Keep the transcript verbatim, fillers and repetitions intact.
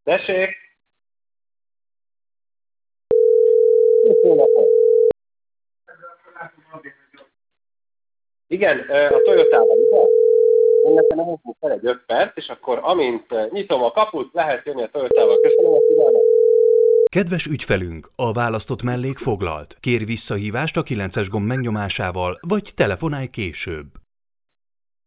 Tessék! Jó napot! Igen, a Toyotával, ugye? Én nekem nem úgy fel egy öt perc, és akkor amint nyitom a kaput, lehet jönni a Toyotával. Köszönöm a figyelmet! Kedves ügyfelünk, a választott mellék foglalt. Kér visszahívást a kilences gomb megnyomásával, vagy telefonálj később.